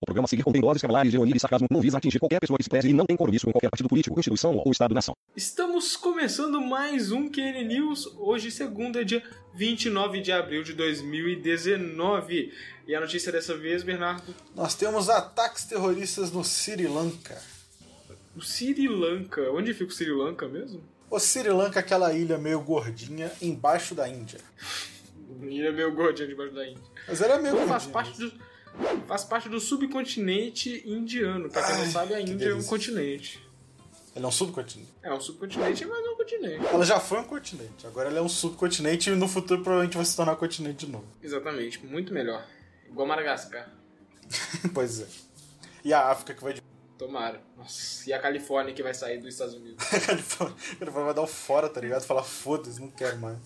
O programa a seguir contém doses cavalares de ironia e sarcasmo, não visa atingir qualquer pessoa que se preze e não tem compromisso com qualquer partido político, instituição ou Estado-nação. Estamos começando mais um QN News, hoje segunda, dia 29 de abril de 2019. E a notícia dessa vez, Bernardo? Nós temos ataques terroristas no Sri Lanka. O Sri Lanka? Onde fica o Sri Lanka mesmo? O Sri Lanka é aquela ilha meio gordinha embaixo da Índia. Ilha meio gordinha debaixo da Índia. Mas ela é meio então gordinha. Faz parte do subcontinente indiano. Pra quem não sabe, a Índia é um continente. Ele é um subcontinente? É um subcontinente, mas não é um continente. Ela já foi um continente, agora ela é um subcontinente e no futuro provavelmente vai se tornar um continente de novo. Exatamente, muito melhor. Igual Madagascar. Pois é. E a África que vai de... Tomara. Nossa, e a Califórnia que vai sair dos Estados Unidos. A Califórnia vai dar o fora, tá ligado? Falar foda-se, não quero mais.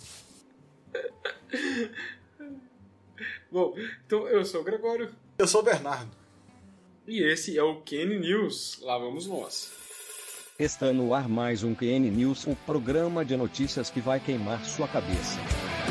Bom, então eu sou o Gregório. Eu sou o Bernardo. E esse é o QN News. Lá vamos nós. Está no ar mais um QN News, o programa de notícias que vai queimar sua cabeça.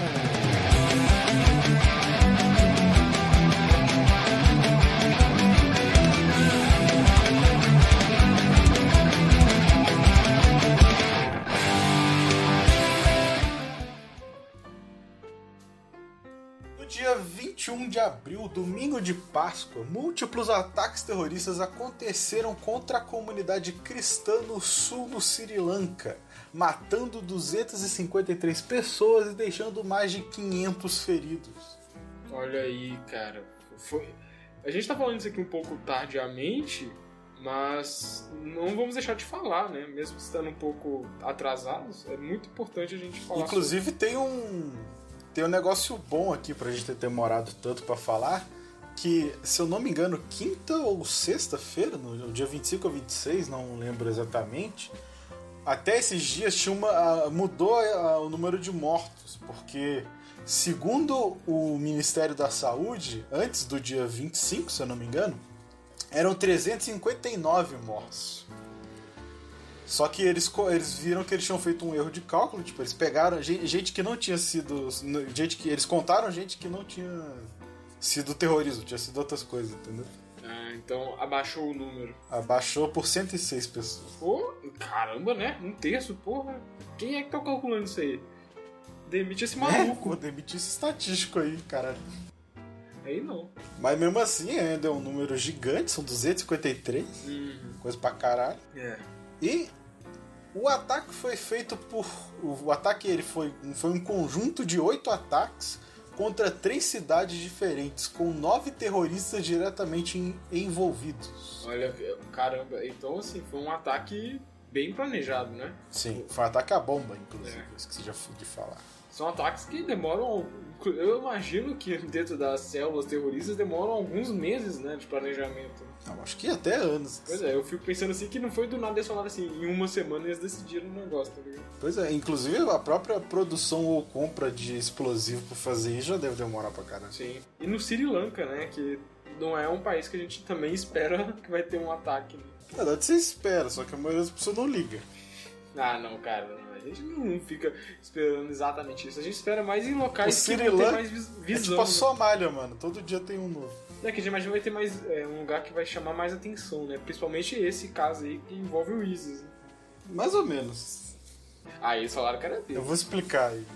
Dia 21 de abril, domingo de Páscoa, múltiplos ataques terroristas aconteceram contra a comunidade cristã no sul do Sri Lanka, matando 253 pessoas e deixando mais de 500 feridos. Olha aí, cara. A gente tá falando isso aqui um pouco tardiamente, mas não vamos deixar de falar, né? Mesmo estando um pouco atrasados, é muito importante a gente falar. Inclusive tem um negócio bom aqui pra gente ter demorado tanto pra falar, que, se eu não me engano, quinta ou sexta-feira, no dia 25 ou 26, não lembro exatamente, até esses dias mudou o número de mortos, porque, segundo o Ministério da Saúde, antes do dia 25, se eu não me engano, eram 359 mortos. Só que eles viram que eles tinham feito um erro de cálculo, tipo, eles pegaram gente que não tinha sido... eles contaram gente que não tinha sido terrorismo, tinha sido outras coisas, entendeu? Ah, então abaixou o número. Abaixou por 106 pessoas. Pô, caramba, né? Um terço, porra. Quem é que tá calculando isso aí? Demite esse maluco. Demite esse estatístico aí, caralho. Aí não. Mas mesmo assim, ainda é um número gigante, são 253. Coisa pra caralho. É. E o ataque foi feito por... O ataque foi um conjunto de 8 ataques contra 3 cidades diferentes, com 9 terroristas diretamente envolvidos. Olha, caramba. Então, assim, foi um ataque bem planejado, né? Sim, foi um ataque à bomba, inclusive. Esqueci de falar. São ataques que demoram... Eu imagino que dentro das células terroristas demoram alguns meses, né, de planejamento. Não, acho que até anos. Pois é, eu fico pensando assim que não foi do nada eles falaram assim, em uma semana eles decidiram o negócio, tá ligado? Pois é, inclusive a própria produção ou compra de explosivo pra fazer isso já deve demorar pra caralho. Sim. E no Sri Lanka, né, que não é um país que a gente também espera que vai ter um ataque. Né? Na verdade você espera, só que a maioria das pessoas não liga. Ah, não, cara, não. A gente não fica esperando exatamente isso. A gente espera mais em locais que vão ter mais visão. visão. É tipo a Somália, mano. Todo dia tem um novo. É que a gente imagina vai ter mais um lugar que vai chamar mais atenção, né? Principalmente esse caso aí que envolve o ISIS. Né? Mais ou menos. Ah, eles falaram que era dele. Eu vou explicar aí.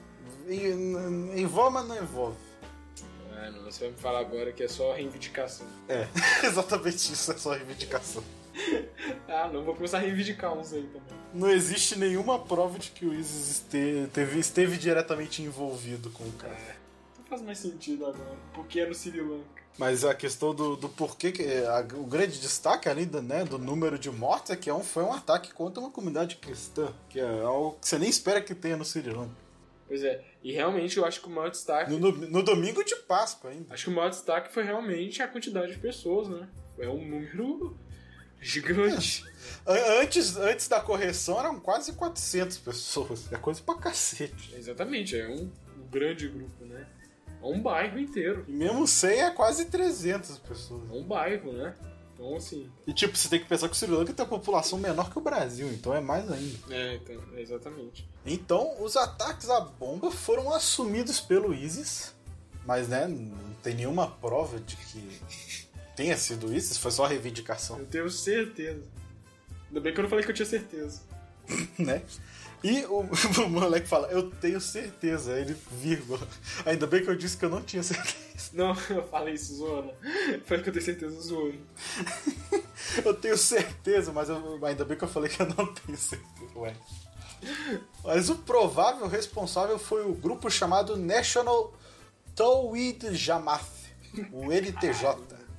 Envolve, mas não envolve. Ah, não. Você vai me falar agora que é só reivindicação. É, exatamente isso. É só reivindicação. Ah, não. Vou começar a reivindicar uns aí também. Não existe nenhuma prova de que o ISIS esteve diretamente envolvido com o cara. Não faz mais sentido agora. Porque é no Sri Lanka. Mas a questão do porquê, o grande destaque além do número de mortes é que foi um ataque contra uma comunidade cristã, que é algo que você nem espera que tenha no Sri Lanka. Pois é, e realmente eu acho que o maior destaque... No domingo de Páscoa ainda. Acho que o maior destaque foi realmente a quantidade de pessoas, né? É um número gigante. Antes da correção eram quase 400 pessoas. É coisa pra cacete. Exatamente, é um grande grupo, né? É um bairro inteiro. E mesmo 100 é quase 300 pessoas. É um bairro, né? Então, assim... E tipo, você tem que pensar que o Sri Lanka tem uma população menor que o Brasil, então é mais ainda. Então, exatamente. Então, os ataques à bomba foram assumidos pelo ISIS, mas, né, não tem nenhuma prova de que tenha sido isso? Isso foi só reivindicação. Eu tenho certeza. Ainda bem que eu não falei que eu tinha certeza. Né? E o moleque fala, eu tenho certeza, ele, vírgula. Ainda bem que eu disse que eu não tinha certeza. Não, eu falei isso zoando. Falei que eu tenho certeza zoando. Eu tenho certeza, mas ainda bem que eu falei que eu não tenho certeza. Ué. Mas o provável responsável foi o grupo chamado National Tawhid Jamaat, o NTJ.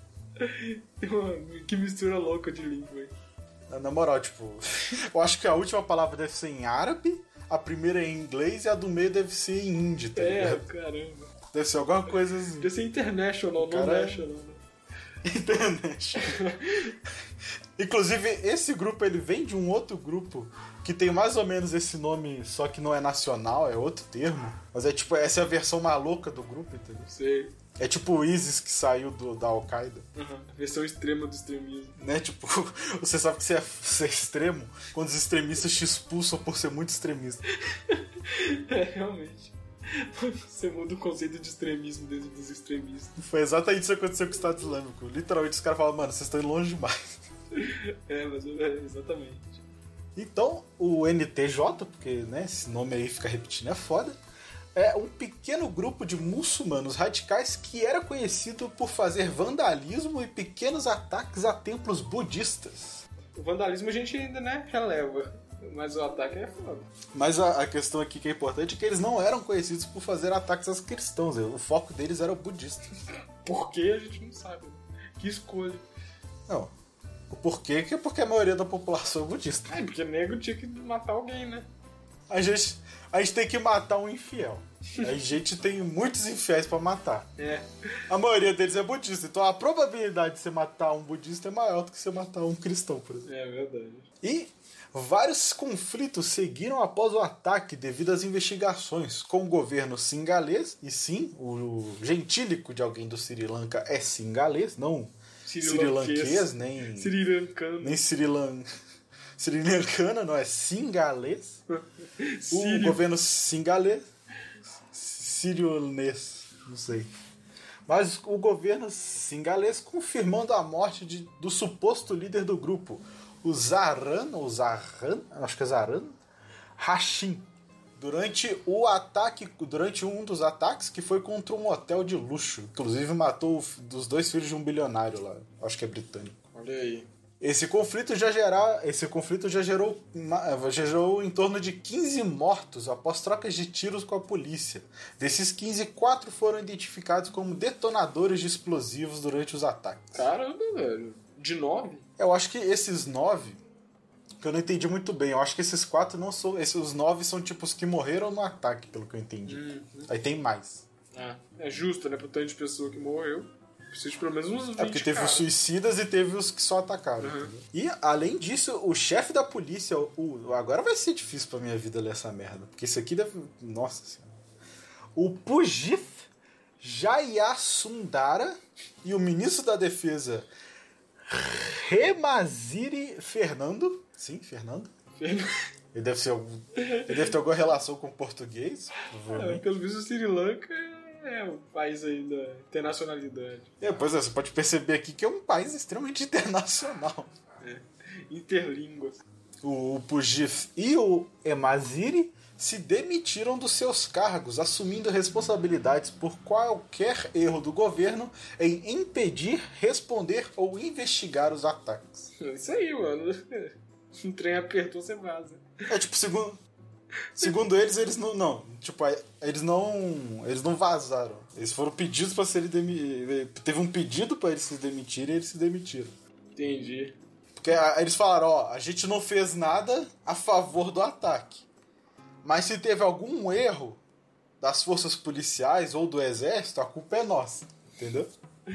Que mistura louca de língua, hein? Na moral, tipo, eu acho que a última palavra deve ser em árabe, a primeira é em inglês e a do meio deve ser em hindi, tá ligado? Caramba. Deve ser alguma coisa assim. Deve ser international, não national. International. Inclusive, esse grupo ele vem de um outro grupo que tem mais ou menos esse nome, só que não é nacional, é outro termo. Mas é tipo, essa é a versão maluca do grupo, entendeu? Sei. É tipo o ISIS que saiu da Al-Qaeda. A versão extrema do extremismo. Né? Tipo, você sabe que você é extremo quando os extremistas te expulsam por ser muito extremista. É, realmente. Você muda o conceito de extremismo dentro dos extremistas. Foi exatamente isso que aconteceu com o Estado Islâmico. Literalmente os caras falam, mano, vocês estão indo longe demais. Mas exatamente. Então, o NTJ, porque né, esse nome aí fica repetindo, é foda, é um pequeno grupo de muçulmanos radicais que era conhecido por fazer vandalismo e pequenos ataques a templos budistas. O vandalismo a gente ainda, né, releva, mas o ataque é foda. Mas a questão aqui que é importante é que eles não eram conhecidos por fazer ataques aos cristãos, o foco deles era o budista. Por que a gente não sabe? Que escolha. Não, o porquê que é porque a maioria da população é budista. Porque nego tinha que matar alguém, né? A gente tem que matar um infiel. A gente tem muitos infiéis pra matar. É. A maioria deles é budista. Então a probabilidade de você matar um budista é maior do que você matar um cristão, por exemplo. É verdade. E vários conflitos seguiram após o ataque devido às investigações com o governo singalês. E sim, o gentílico de alguém do Sri Lanka é singalês, não sri-lanquês, nem sri-lancana, não é singalês. O governo singalês, sírio-nês, não sei. Mas o governo singalês confirmando a morte do suposto líder do grupo, o Zaran, acho que é Zaran Hashim, durante um dos ataques que foi contra um hotel de luxo. Inclusive matou dos 2 filhos de um bilionário lá, acho que é britânico. Olha aí. Esse conflito já gerou em torno de 15 mortos após trocas de tiros com a polícia. Desses 15, 4 foram identificados como detonadores de explosivos durante os ataques. Caramba, velho. De 9? Eu acho que esses 9, que eu não entendi muito bem, eu acho que esses 4 não são... Os 9 são tipo os que morreram no ataque, pelo que eu entendi. Aí tem mais. É justo, né? Pro tanto de pessoa que morreu. Precisa de pelo menos uns 20 porque teve os suicidas e teve os que só atacaram. E, além disso, o chefe da polícia... Agora vai ser difícil pra minha vida ler essa merda. Porque isso aqui deve... Nossa senhora. O Pujith Jayasundara e o ministro da defesa Remaziri Fernando. Sim, Fernando. Ele deve ter alguma relação com o português. Pelo visto, o Sri Lanka é um país aí da internacionalidade. Pois é, você pode perceber aqui que é um país extremamente internacional. Interlínguas. O Pujith e o Emaziri se demitiram dos seus cargos, assumindo responsabilidades por qualquer erro do governo em impedir, responder ou investigar os ataques. Isso aí, mano. Um trem apertou, você vaza. Tipo, segundo eles não. Tipo, eles não vazaram. Eles foram pedidos para serem demitidos. Teve um pedido para eles se demitirem e eles se demitiram. Entendi. Porque eles falaram, a gente não fez nada a favor do ataque. Mas se teve algum erro das forças policiais ou do exército, a culpa é nossa. Entendeu?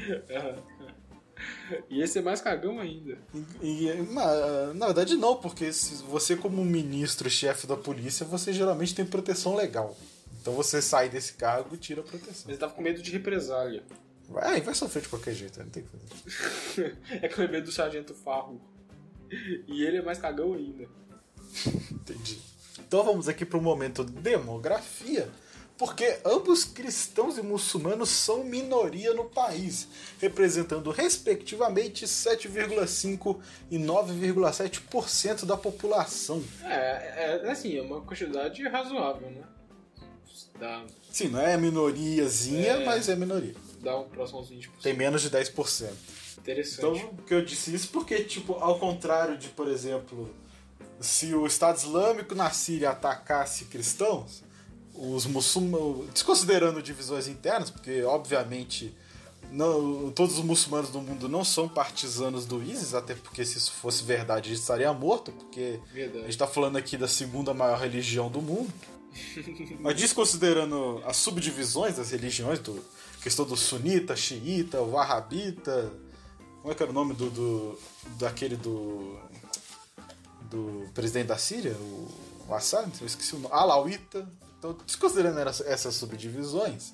E esse é mais cagão ainda. Na verdade não, porque você como ministro, chefe da polícia, você geralmente tem proteção legal. Então você sai desse cargo e tira a proteção. Ele tava com medo de represália. Vai sofrer de qualquer jeito, não tem que fazer. É com medo do sargento Farro. E ele é mais cagão ainda. Entendi. Então vamos aqui para o momento demografia, porque ambos cristãos e muçulmanos são minoria no país, representando respectivamente 7,5% e 9,7% da população. Assim, é uma quantidade razoável, né? Sim, não é minoriazinha, mas é minoria. Dá um próximo aos 20%. Tem menos de 10%. Interessante. Então, que eu disse isso porque, tipo, ao contrário de, por exemplo, se o Estado Islâmico na Síria atacasse cristãos, os muçulmanos, desconsiderando divisões internas, porque, obviamente, todos os muçulmanos do mundo não são partisanos do ISIS, até porque se isso fosse verdade, a gente estaria morto, porque a gente está falando aqui da segunda maior religião do mundo. Mas desconsiderando as subdivisões das religiões, questão do sunita, xiita, o wahhabita, como é que era o nome daquele do presidente da Síria, o Assad, eu esqueci o nome, alauíta. Então, desconsiderando essas subdivisões,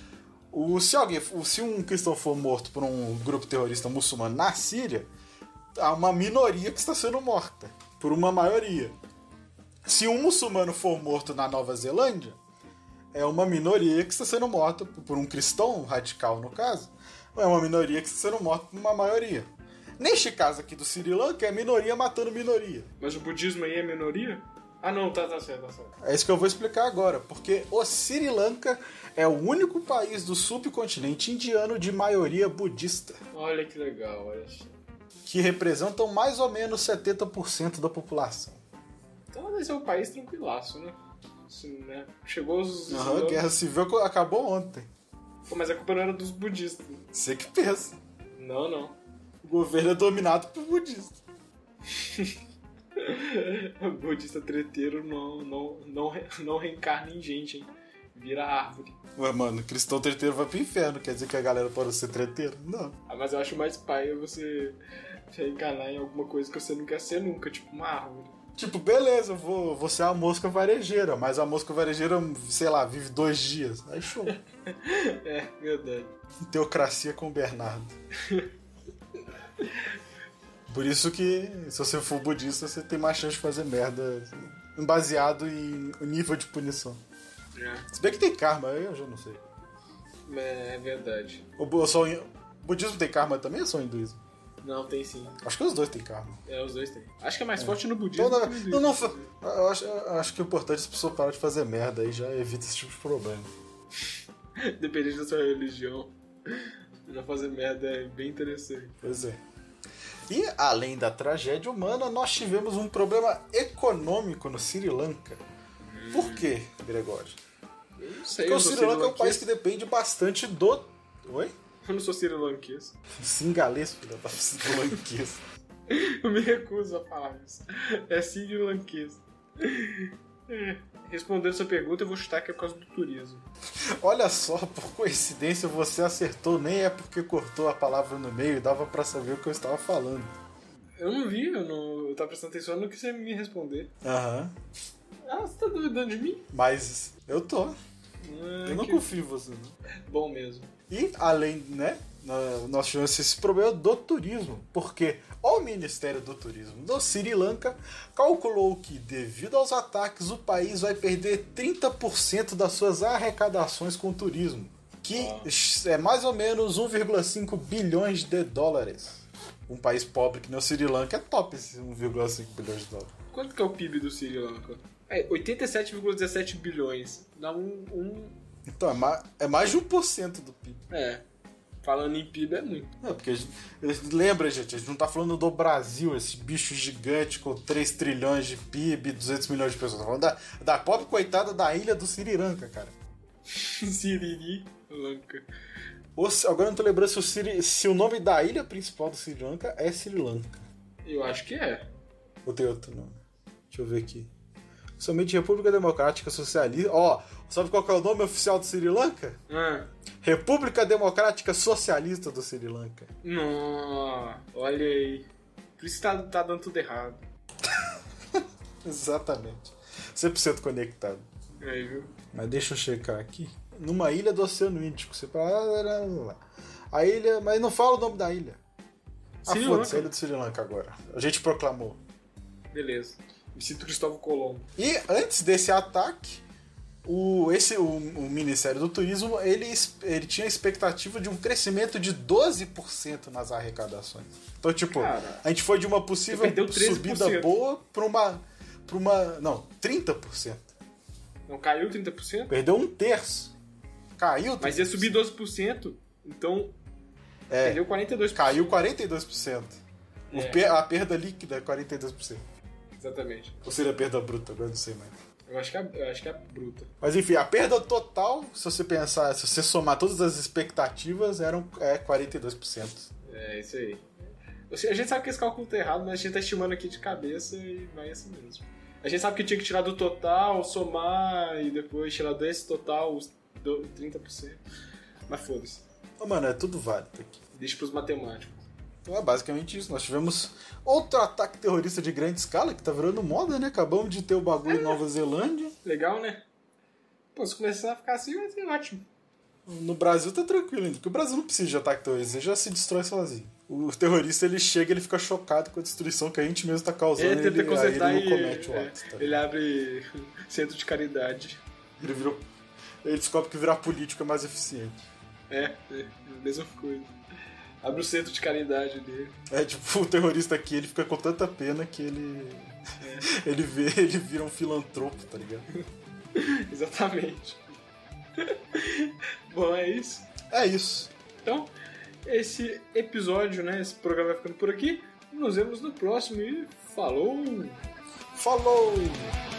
se um cristão for morto por um grupo terrorista muçulmano na Síria, há uma minoria que está sendo morta por uma maioria. Se um muçulmano for morto na Nova Zelândia, é uma minoria que está sendo morta por um cristão radical, no caso. É uma minoria que está sendo morta por uma maioria. Neste caso aqui do Sri Lanka, é minoria matando minoria. Mas o budismo aí é minoria? Ah, não, tá certo. É isso que eu vou explicar agora, porque o Sri Lanka é o único país do subcontinente indiano de maioria budista. Olha que legal, olha só. Que representam mais ou menos 70% da população. Então deve ser um país tranquilaço, né? Assim, né? Chegou os... A Guerra Civil acabou ontem. Pô, mas a culpa não era dos budistas. Você que pensa. Não. O governo é dominado por budistas. O budista treteiro não reencarna em gente, hein? Vira árvore. Ué, mano, cristão treteiro vai pro inferno. Quer dizer que a galera pode ser treteiro? Não. Mas eu acho mais paia você reencarnar em alguma coisa que você não quer ser nunca, tipo uma árvore. Tipo, beleza, eu vou ser a mosca varejeira, mas a mosca varejeira, sei lá, vive 2 dias. Aí show. É, verdade. Teocracia com o Bernardo. Por isso que, se você for budista, você tem mais chance de fazer merda baseado em nível de punição. Se bem que tem karma, eu já não sei. É verdade. O budismo tem karma também ou só o hinduísmo? Não, tem sim. Acho que os dois têm karma. Os dois têm. Acho que é mais forte no budismo então, que no hinduísmo. Eu acho que o importante é as pessoas pararem de fazer merda aí já evita esse tipo de problema. Dependendo da sua religião, não fazer merda é bem interessante. Pois é. E, além da tragédia humana, nós tivemos um problema econômico no Sri Lanka. Por quê, Gregório? Eu não sei. Porque o Sri Lanka é um país que depende bastante do... Oi? Eu não sou sirilanquês. Singalês, filho da sirilanquês. Eu me recuso a falar isso. É sirilanquês. Respondendo essa pergunta, eu vou chutar que é por causa do turismo. Olha só, por coincidência você acertou, nem é porque cortou a palavra no meio e dava pra saber o que eu estava falando. Eu não vi, eu tava prestando atenção no que você me responder. Aham. Você tá duvidando de mim? Mas eu tô. Eu não confio em você, não. Bom mesmo. E, além, né, nós tivemos esse problema do turismo, porque o Ministério do Turismo do Sri Lanka calculou que, devido aos ataques, o país vai perder 30% das suas arrecadações com o turismo, que é mais ou menos 1,5 bilhões de dólares. Um país pobre que nem o Sri Lanka é top esse 1,5 bilhões de dólares. Quanto que é o PIB do Sri Lanka? 87,17 bilhões. Dá Então, é mais de 1% do PIB. Falando em PIB é muito. Porque lembra, gente, a gente não tá falando do Brasil, esse bicho gigante com 3 trilhões de PIB, 200 milhões de pessoas. Tá falando da pobre coitada da ilha do Sri Lanka, cara. Sri Lanka. Agora eu não tô lembrando se o nome da ilha principal do Sri Lanka é Sri Lanka. Eu acho que é. Ou tem outro nome? Deixa eu ver aqui. Somente República Democrática Socialista. Sabe qual que é o nome oficial do Sri Lanka? República Democrática Socialista do Sri Lanka. Não, olha aí. Por isso tá dando tudo errado. Exatamente. 100% conectado. Aí, viu? Mas deixa eu checar aqui. Numa ilha do Oceano Índico. Você fala... A ilha... Mas não fala o nome da ilha. Foda-se, a ilha do Sri Lanka agora. A gente proclamou. Beleza. Me sinto Cristóvão Colombo. E antes desse ataque, o Ministério do Turismo, ele tinha a expectativa de um crescimento de 12% nas arrecadações. Então, tipo, Cara, a gente foi de uma possível perdeu 13%. subida boa pra uma... Não, 30%. Não caiu 30%? Perdeu um terço. Caiu 30%. Mas ia subir 12%, então perdeu 42%. Caiu 42%. A perda líquida é 42%. Exatamente. Ou seria a perda bruta, agora não sei mais. Eu acho que é bruta. Mas enfim, a perda total, se você somar todas as expectativas, eram 42%. É isso aí. A gente sabe que esse cálculo tá errado, mas a gente tá estimando aqui de cabeça e vai assim mesmo. A gente sabe que tinha que tirar do total, somar e depois tirar desse total os 30%. Mas foda-se. Mano, é tudo válido aqui. Deixa pros matemáticos. Então é basicamente isso. Nós tivemos outro ataque terrorista de grande escala, que tá virando moda, né? Acabamos de ter o bagulho em Nova Zelândia. Legal, né? Pô, se começar a ficar assim, vai ser ótimo. No Brasil tá tranquilo ainda, porque o Brasil não precisa de ataque terrorista, ele já se destrói sozinho. O terrorista, ele chega, ele fica chocado com a destruição que a gente mesmo tá causando, Ele tenta consertar aí ele não comete o ato. Tá? Ele abre centro de caridade. Ele descobre que virar político é mais eficiente. É mesma coisa. Abre o centro de caridade dele. Tipo, o terrorista aqui, ele fica com tanta pena que ele vira um filantropo, tá ligado? Exatamente. Bom, é isso. É isso. Então, esse episódio, né? Esse programa vai ficando por aqui. Nos vemos no próximo e falou! Falou!